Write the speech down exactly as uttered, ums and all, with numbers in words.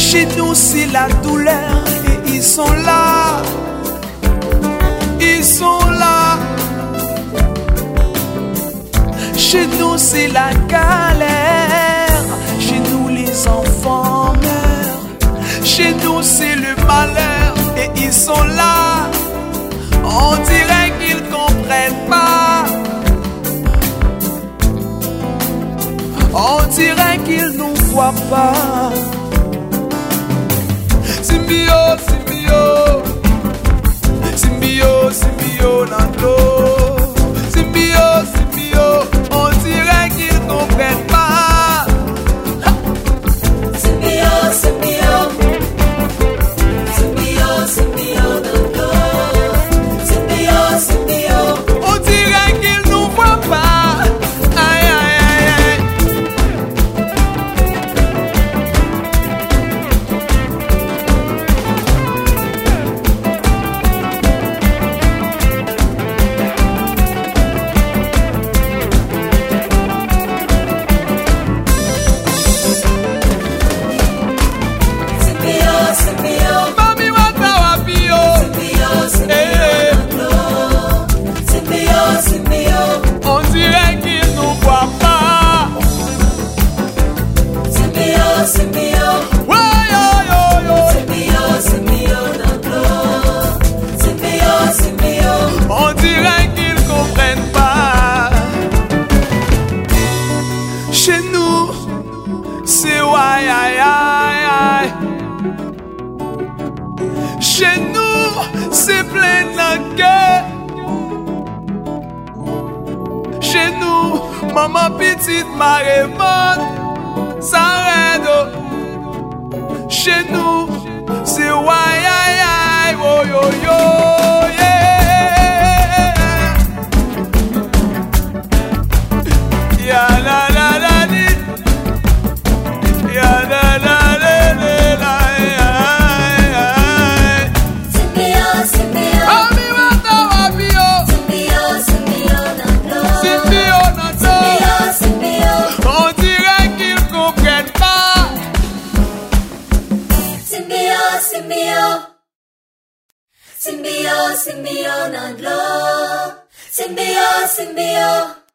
Chez nous c'est la douleur et ils sont là. Ils sont là. Chez nous c'est la galère. Chez nous les enfants meurent. Chez nous c'est le malheur et ils sont là. On dirait qu'ils comprennent pas. On dirait qu'ils nous voient pas. Simbio, simbio, simbio, simbio, nando. Simbio, simbio, on dirait qu'ils comprennent pas. Simbio, simbio, simbio, simbio, nando. Simbio, simbio, on dirait qu'ils nous voient pas. Aïe, aïe, aïe, aïe. Mami wata wapio. Eh, on dirait qu'ils nous voient pas. Ouais, yo, yo, yo. On dirait qu'ils comprennent pas. Chez nous, c'est why, aïe, aïe, aïe. Chez nous, c'est plein de gueule. Chez nous, maman petite marée morte, ça raide. Chez nous, c'est why, aïe, aïe, oh, yo, yo, yeah. Ya la la la di, ya la la la la la, aïe, aïe. Mami wata wapio. Simbio, nando. On dirait qu'ils comprennent pas. Simbio, simbio, simbio, nandlo. Simbio, simbio.